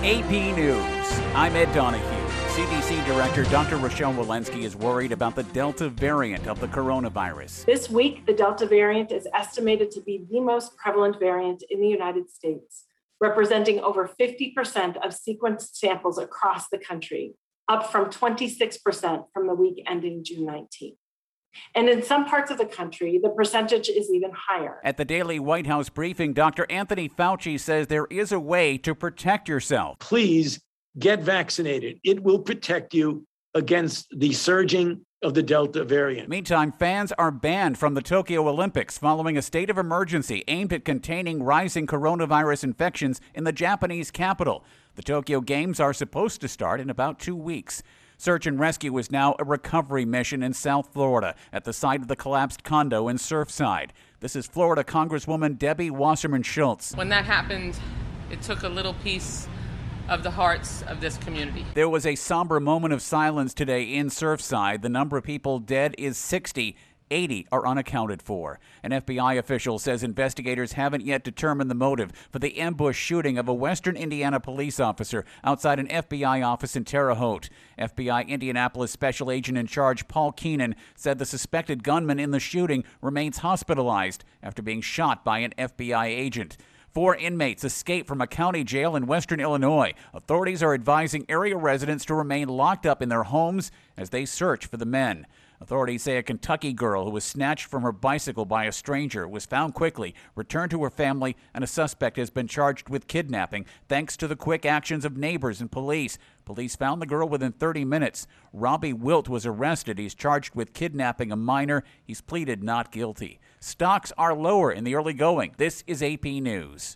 AP News. I'm Ed Donahue. CDC Director Dr. Rochelle Walensky is worried about the Delta variant of the coronavirus. This week, the Delta variant is estimated to be the most prevalent variant in the United States, representing over 50% of sequenced samples across the country, up from 26% from the week ending June 19th. And in some parts of the country, the percentage is even higher. At the daily White House briefing, Dr. Anthony Fauci says there is a way to protect yourself. Please get vaccinated. It will protect you against the surging of the Delta variant. Meantime, fans are banned from the Tokyo Olympics following a state of emergency aimed at containing rising coronavirus infections in the Japanese capital. The Tokyo Games are supposed to start in about 2 weeks. Search and rescue is now a recovery mission in South Florida at the site of the collapsed condo in Surfside. This is Florida Congresswoman Debbie Wasserman Schultz. When that happened, it took a little piece of the hearts of this community. There was a somber moment of silence today in Surfside. The number of people dead is 60. 80 are unaccounted for. An FBI official says investigators haven't yet determined the motive for the ambush shooting of a Western Indiana police officer outside an FBI office in Terre Haute. FBI Indianapolis Special Agent in Charge Paul Keenan said the suspected gunman in the shooting remains hospitalized after being shot by an FBI agent. 4 inmates escaped from a county jail in western Illinois. Authorities are advising area residents to remain locked up in their homes as they search for the men. Authorities say a Kentucky girl who was snatched from her bicycle by a stranger was found quickly, returned to her family, and a suspect has been charged with kidnapping thanks to the quick actions of neighbors and police. Police found the girl within 30 minutes. Robbie Wilt was arrested. He's charged with kidnapping a minor. He's pleaded not guilty. Stocks are lower in the early going. This is AP News.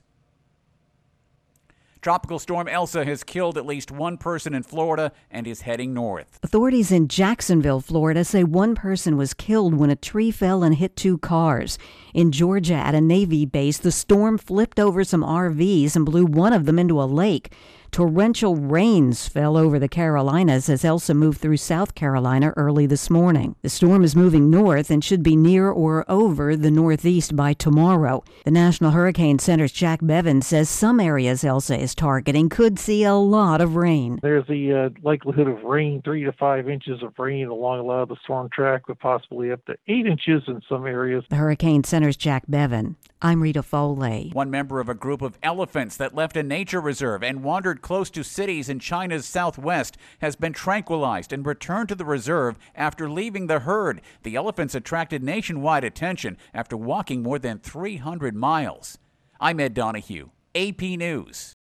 Tropical storm Elsa has killed at least one person in Florida and is heading north. Authorities in Jacksonville, Florida say one person was killed when a tree fell and hit 2 cars. In Georgia, at a Navy base, the storm flipped over some RVs and blew one of them into a lake. Torrential rains fell over the Carolinas as Elsa moved through South Carolina early this morning. The storm is moving north and should be near or over the Northeast by tomorrow. The National Hurricane Center's Jack Bevan says some areas Elsa is targeting could see a lot of rain. There's the likelihood of rain, 3 to 5 inches of rain along a lot of the storm track, with possibly up to 8 inches in some areas. The Hurricane Center's Jack Bevan. I'm Rita Foley. One member of a group of elephants that left a nature reserve and wandered close to cities in China's southwest has been tranquilized and returned to the reserve after leaving the herd. The elephants attracted nationwide attention after walking more than 300 miles. I'm Ed Donahue, AP News.